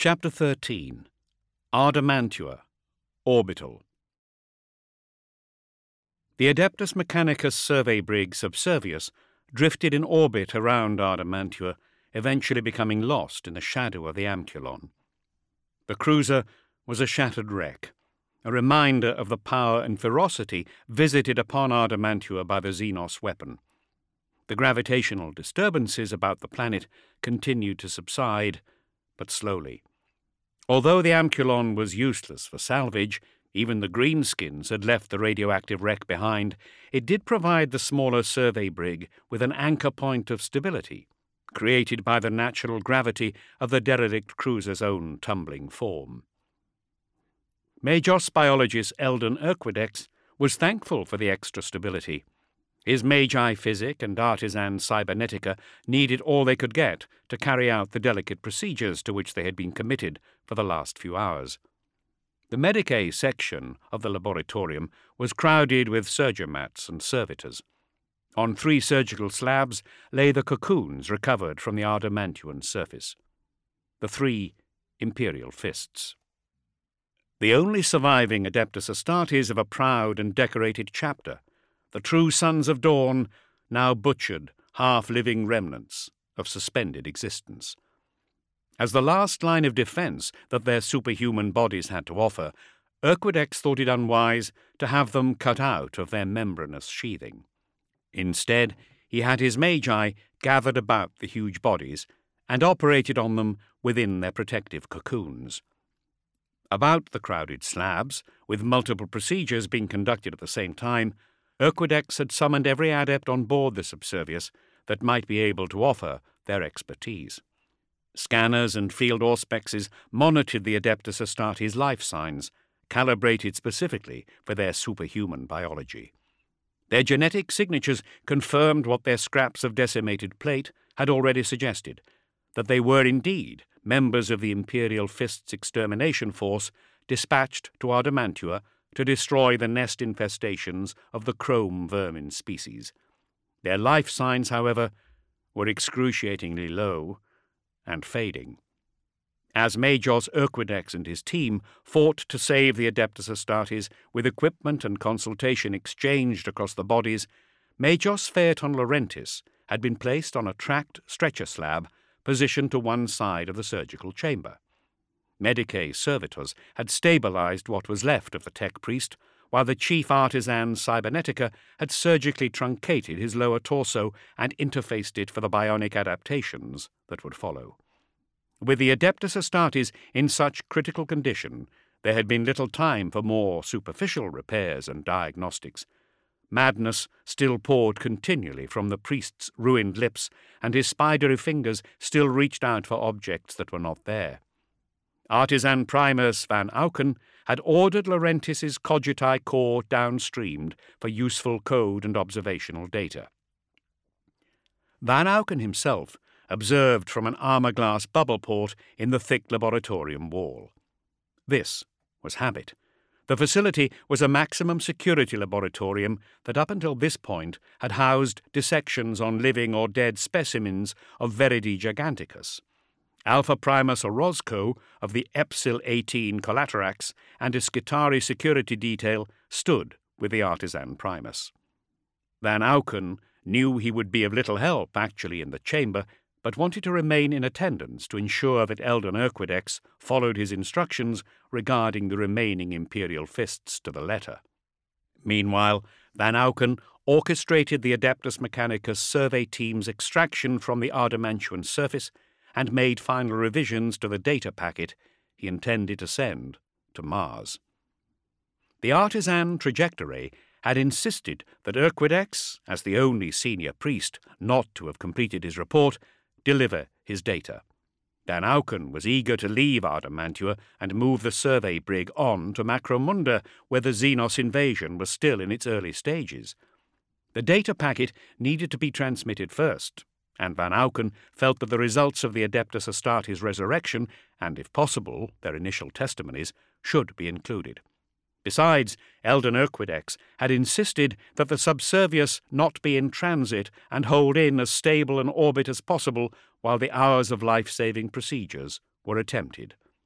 Chapter 13. Ardamantua, Orbital. The Adeptus Mechanicus survey brig Subservius drifted in orbit around Ardamantua, eventually becoming lost in the shadow of the Amculon. The cruiser was a shattered wreck, a reminder of the power and ferocity visited upon Ardamantua by the Xenos weapon. The gravitational disturbances about the planet continued to subside, but slowly. Although the Amculon was useless for salvage, even the greenskins had left the radioactive wreck behind, it did provide the smaller survey brig with an anchor point of stability, created by the natural gravity of the derelict cruiser's own tumbling form. Magos biologist Eldon Urquidex was thankful for the extra stability. His Magi Physic and Artisan Cybernetica needed all they could get to carry out the delicate procedures to which they had been committed for the last few hours. The Medicae section of the laboratorium was crowded with surgomats and servitors. On 3 surgical slabs lay the cocoons recovered from the Ardamantuan surface. The 3 imperial fists. The only surviving Adeptus Astartes of a proud and decorated chapter, the true sons of Dawn, now butchered, half-living remnants of suspended existence. As the last line of defense that their superhuman bodies had to offer, Urquidex thought it unwise to have them cut out of their membranous sheathing. Instead, he had his Magi gathered about the huge bodies and operated on them within their protective cocoons. About the crowded slabs, with multiple procedures being conducted at the same time, Urquidex had summoned every adept on board the Subservius that might be able to offer their expertise. Scanners and field auspexes monitored the Adeptus Astartes' life signs, calibrated specifically for their superhuman biology. Their genetic signatures confirmed what their scraps of decimated plate had already suggested, that they were indeed members of the Imperial Fist's extermination force dispatched to Ardamantua to destroy the nest infestations of the chrome vermin species. Their life signs, however, were excruciatingly low and fading. As Magos Urquidex and his team fought to save the Adeptus Astartes with equipment and consultation exchanged across the bodies, Magos Phaeton Laurentis had been placed on a tracked stretcher slab positioned to one side of the surgical chamber. Medicae servitors had stabilized what was left of the tech priest, while the chief artisan Cybernetica had surgically truncated his lower torso and interfaced it for the bionic adaptations that would follow. With the Adeptus Astartes in such critical condition, there had been little time for more superficial repairs and diagnostics. Madness still poured continually from the priest's ruined lips, and his spidery fingers still reached out for objects that were not there. Artisan Primus Van Auken had ordered Laurentis's Cogitae core downstreamed for useful code and observational data. Van Auken himself observed from an armor-glass bubble port in the thick laboratorium wall. This was habit. The facility was a maximum security laboratorium that up until this point had housed dissections on living or dead specimens of Veridi giganticus. Alpha Primus Orozco of the Epsil 18 Collateraks and his Skitarii security detail stood with the Artisan Primus. Van Auken knew he would be of little help actually in the chamber, but wanted to remain in attendance to ensure that Eldon Urquidex followed his instructions regarding the remaining Imperial Fists to the letter. Meanwhile, Van Auken orchestrated the Adeptus Mechanicus survey team's extraction from the Ardamantuan surface and made final revisions to the data packet he intended to send to Mars. The artisan Trajectory had insisted that Urquidex, as the only senior priest not to have completed his report, deliver his data. Van Auken was eager to leave Ardamantua and move the survey brig on to Macromunda, where the Xenos invasion was still in its early stages. The data packet needed to be transmitted first, and Van Auken felt that the results of the Adeptus Astartes resurrection, and if possible their initial testimonies, should be included. Besides, Eldon Urquidex had insisted that the Subservius not be in transit and hold in as stable an orbit as possible while the hours of life-saving procedures were attempted.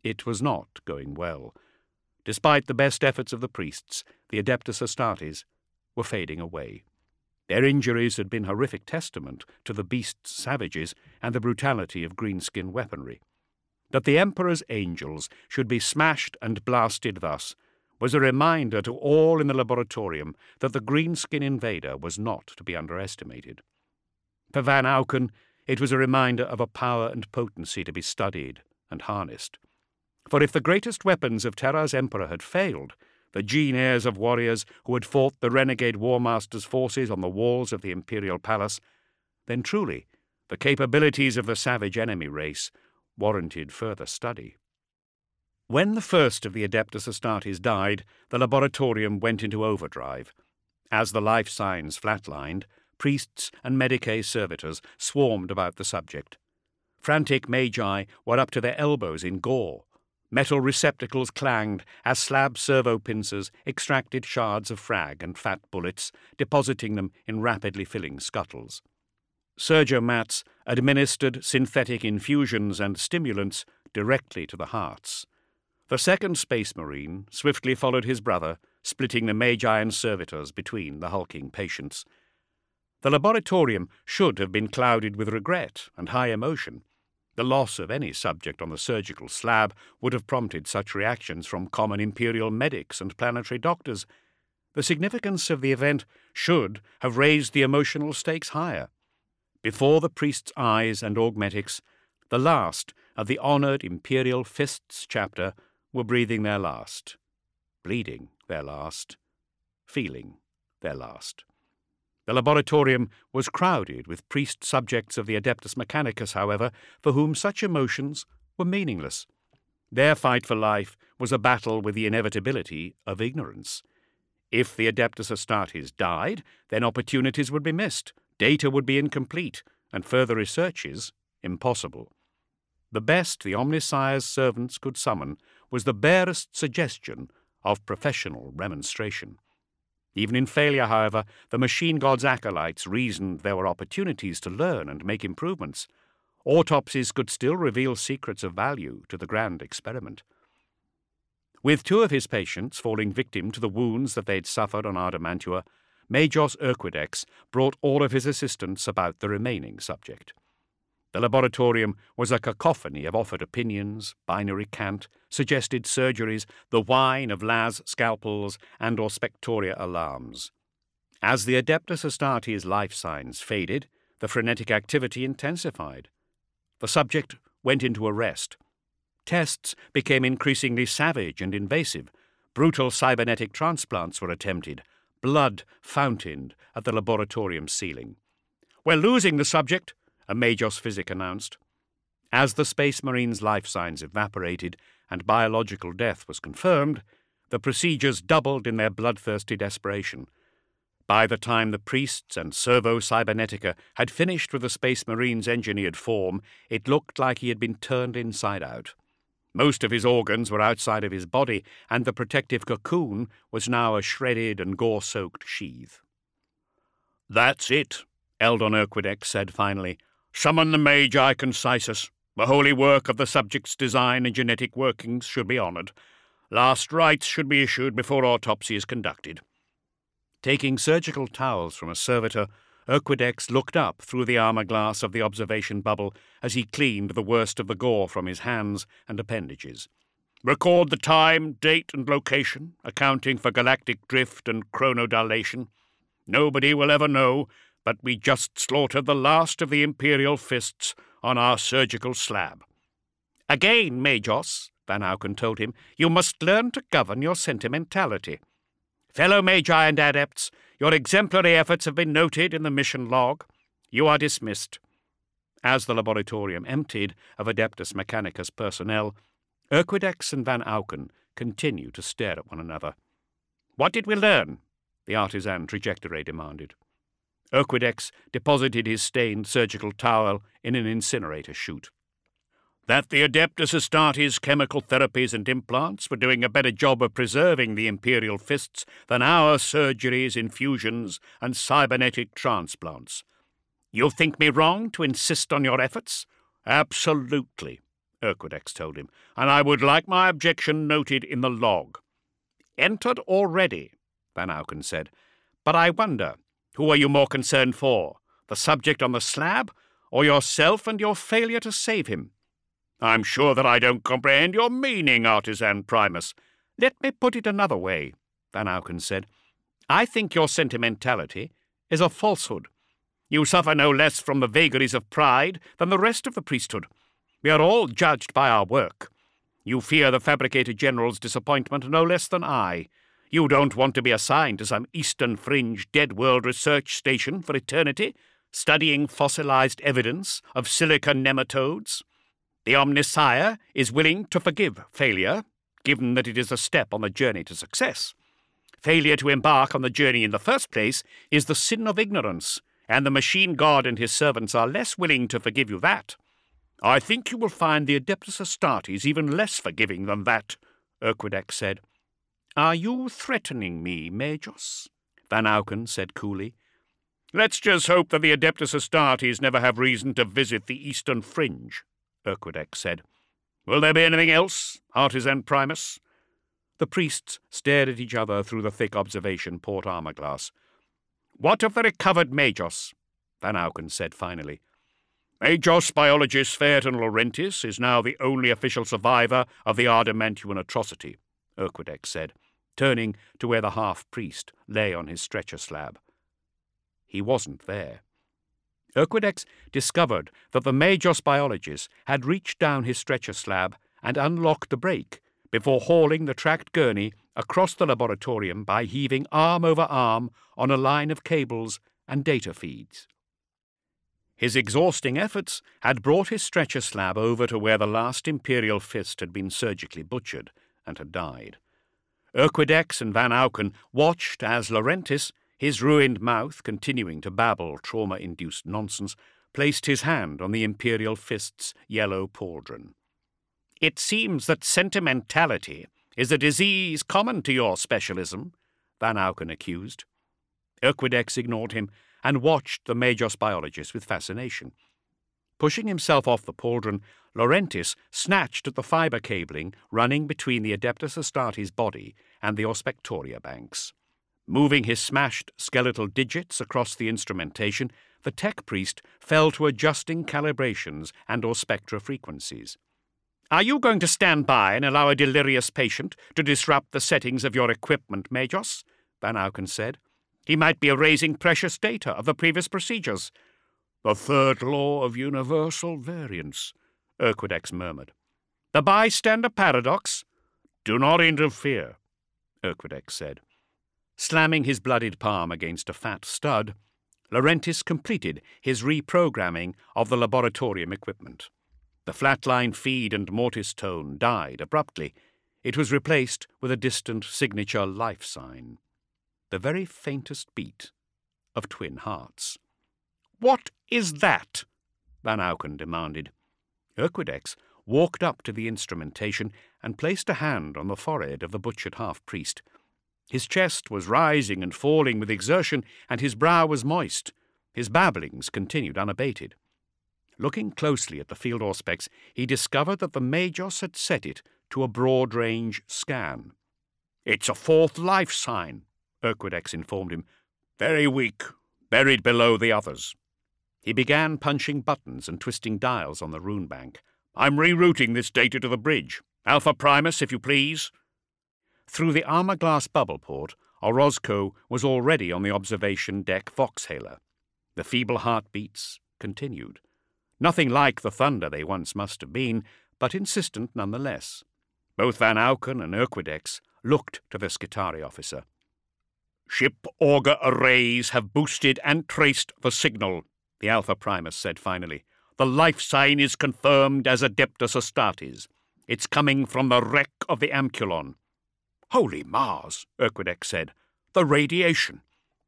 It was not going well. Despite the best efforts of the priests, the Adeptus Astartes were fading away. Their injuries had been horrific testament to the beast's savages and the brutality of greenskin weaponry. That the Emperor's angels should be smashed and blasted thus was a reminder to all in the laboratorium that the greenskin invader was not to be underestimated. For Van Auken, it was a reminder of a power and potency to be studied and harnessed. For if the greatest weapons of Terra's Emperor had failed, the gene heirs of warriors who had fought the renegade War Master's forces on the walls of the Imperial Palace, then truly the capabilities of the savage enemy race warranted further study. When the first of the Adeptus Astartes died, the laboratorium went into overdrive. As the life signs flatlined, priests and Medicae servitors swarmed about the subject. Frantic magi were up to their elbows in gore. Metal receptacles clanged as slab servo pincers extracted shards of frag and fat bullets, depositing them in rapidly filling scuttles. Surgomats administered synthetic infusions and stimulants directly to the hearts. The second Space Marine swiftly followed his brother, splitting the magi and servitors between the hulking patients. The laboratorium should have been clouded with regret and high emotion. The loss of any subject on the surgical slab would have prompted such reactions from common imperial medics and planetary doctors. The significance of the event should have raised the emotional stakes higher. Before the priest's eyes and augmetics, the last of the honoured Imperial Fists chapter were breathing their last, bleeding their last, feeling their last. The laboratorium was crowded with priest subjects of the Adeptus Mechanicus, however, for whom such emotions were meaningless. Their fight for life was a battle with the inevitability of ignorance. If the Adeptus Astartes died, then opportunities would be missed, data would be incomplete, and further researches impossible. The best the Omnissire's servants could summon was the barest suggestion of professional remonstration. Even in failure, however, the machine god's acolytes reasoned there were opportunities to learn and make improvements. Autopsies could still reveal secrets of value to the grand experiment. With two of his patients falling victim to the wounds that they'd suffered on Ardamantua, Majos Urquidex brought all of his assistants about the remaining subject. The laboratorium was a cacophony of offered opinions, binary cant, suggested surgeries, the whine of las scalpels and or spectoria alarms. As the Adeptus Astartes life signs faded, the frenetic activity intensified. The subject went into arrest. Tests became increasingly savage and invasive. Brutal cybernetic transplants were attempted. Blood fountained at the laboratorium ceiling. "We're losing the subject," a Majos physic announced. As the Space Marine's life signs evaporated and biological death was confirmed, the procedures doubled in their bloodthirsty desperation. By the time the priests and Servo-Cybernetica had finished with the Space Marine's engineered form, it looked like he had been turned inside out. Most of his organs were outside of his body, and the protective cocoon was now a shredded and gore-soaked sheath. "That's it," Eldon Urquidex said finally. "Summon the Magi Concisus. The holy work of the subject's design and genetic workings should be honoured. Last rites should be issued before autopsy is conducted." Taking surgical towels from a servitor, Urquidex looked up through the armour glass of the observation bubble as he cleaned the worst of the gore from his hands and appendages. "Record the time, date, and location, accounting for galactic drift and chronodilation. Nobody will ever know, but we just slaughtered the last of the Imperial Fists on our surgical slab." "Again, Majos," Van Auken told him, "you must learn to govern your sentimentality. Fellow Magi and Adepts, your exemplary efforts have been noted in the mission log. You are dismissed." As the laboratorium emptied of Adeptus Mechanicus personnel, Urquidex and Van Auken continued to stare at one another. "What did we learn?" the artisan trajectory demanded. Urquidex deposited his stained surgical towel in an incinerator chute. "That the Adeptus Astartes chemical therapies and implants were doing a better job of preserving the Imperial Fists than our surgeries, infusions, and cybernetic transplants. You think me wrong to insist on your efforts?" "Absolutely," Urqudex told him, "and I would like my objection noted in the log." "Entered already," Van Auken said. "But I wonder, who are you more concerned for, the subject on the slab, or yourself and your failure to save him?" "I'm sure that I don't comprehend your meaning, Artisan Primus." "Let me put it another way," Van Auken said. "I think your sentimentality is a falsehood. You suffer no less from the vagaries of pride than the rest of the priesthood. We are all judged by our work. You fear the fabricated general's disappointment no less than I. You don't want to be assigned to some eastern fringe dead world research station for eternity, studying fossilized evidence of silica nematodes. The Omnissiah is willing to forgive failure, given that it is a step on the journey to success. Failure to embark on the journey in the first place is the sin of ignorance, and the machine god and his servants are less willing to forgive you that. I think you will find the Adeptus Astartes even less forgiving than that," Urqudex said. "Are you threatening me, Majos?" Van Auken said coolly. "Let's just hope that the Adeptus Astartes never have reason to visit the eastern fringe," Urqudex said. "Will there be anything else, Artisan Primus?" The priests stared at each other through the thick observation port armor glass. "What of the recovered Majos?" Van Auken said finally. "Majos biologist Phaeton Laurentis is now the only official survivor of the Ardamantuan atrocity," Urqudex said, turning to where the half-priest lay on his stretcher slab. He wasn't there. Urqudex discovered that the Majos biologist had reached down his stretcher slab and unlocked the brake before hauling the tracked gurney across the laboratorium by heaving arm over arm on a line of cables and data feeds. His exhausting efforts had brought his stretcher slab over to where the last Imperial fist had been surgically butchered and had died. Urqudex and Van Auken watched as Laurentis, his ruined mouth continuing to babble trauma-induced nonsense, placed his hand on the Imperial fist's yellow pauldron. "It seems that sentimentality is a disease common to your specialism," Van Auken accused. Urqudex ignored him and watched the Majos biologist with fascination. Pushing himself off the pauldron, Laurentis snatched at the fibre cabling running between the Adeptus Astartes body and the Auspectoria banks. Moving his smashed skeletal digits across the instrumentation, the tech priest fell to adjusting calibrations and Auspectra frequencies. "Are you going to stand by and allow a delirious patient to disrupt the settings of your equipment, Majos?" Van Auken said. "He might be erasing precious data of the previous procedures." "The third law of universal variance," Urqudex murmured. "The bystander paradox?" "Do not interfere," Urqudex said. Slamming his bloodied palm against a fat stud, Laurentis completed his reprogramming of the laboratorium equipment. The flatline feed and mortis tone died abruptly. It was replaced with a distant signature life sign, the very faintest beat of twin hearts. "What is that?" Van Auken demanded. Urqudex walked up to the instrumentation and placed a hand on the forehead of the butchered half-priest. His chest was rising and falling with exertion, and his brow was moist. His babblings continued unabated. Looking closely at the field auspex, he discovered that the Majos had set it to a broad-range scan. "It's a fourth life sign," Urqudex informed him. "Very weak, buried below the others." He began punching buttons and twisting dials on the rune bank. "I'm rerouting this data to the bridge. Alpha Primus, if you please." Through the armor-glass bubble port, Orozco was already on the observation deck Voxhaler. The feeble heartbeats continued. Nothing like the thunder they once must have been, but insistent nonetheless. Both Van Auken and Urqudex looked to the Skitarii officer. "Ship auger arrays have boosted and traced the signal," the Alpha Primus said finally. "The life sign is confirmed as Adeptus Astartes. It's coming from the wreck of the Amculon." "Holy Mars," Urqudex said. "The radiation."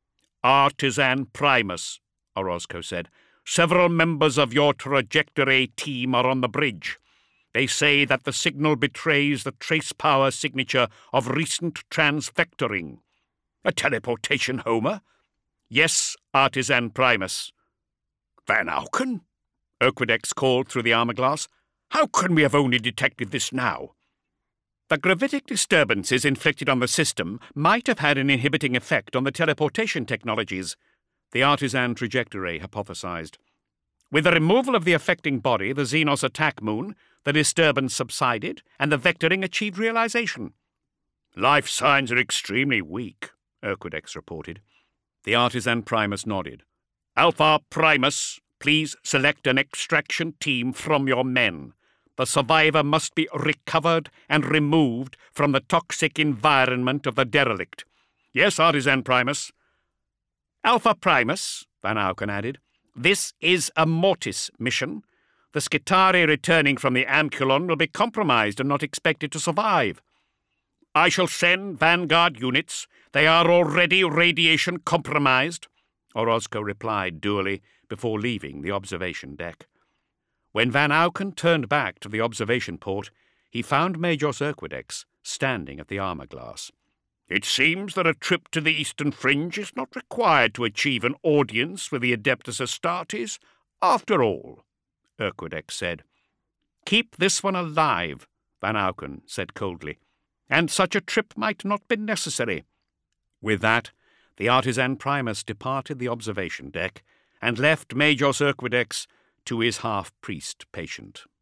"Artisan Primus," Orozco said. "Several members of your trajectory team are on the bridge. They say that the signal betrays the trace power signature of recent transvectoring." "A teleportation, Homer?" "Yes, Artisan Primus." "Van Auken?" Urqudex called through the armor glass. How can we have only detected this now? The gravitic disturbances inflicted on the system might have had an inhibiting effect on the teleportation technologies, the Artisan trajectory hypothesized. With the removal of the affecting body, the Xenos attack moon, the disturbance subsided, and the vectoring achieved realization. Life signs are extremely weak, Urquidex reported. The Artisan Primus nodded. Alpha Primus, please select an extraction team from your men. The survivor must be recovered and removed from the toxic environment of the derelict. Yes, Artisan Primus. Alpha Primus, Van Auken added. This is a Mortis mission. The Skitarii returning from the Amculon will be compromised and not expected to survive. I shall send Vanguard units. They are already radiation compromised, Orozco replied dully before leaving the observation deck. When Van Auken turned back to the observation port, he found Major Urquidex standing at the armor glass. It seems that a trip to the Eastern Fringe is not required to achieve an audience with the Adeptus Astartes, after all, Urquidex said. Keep this one alive, Van Auken said coldly, and such a trip might not be necessary. With that, the Artisan Primus departed the observation deck and left Major Urquidex to his half-priest patient.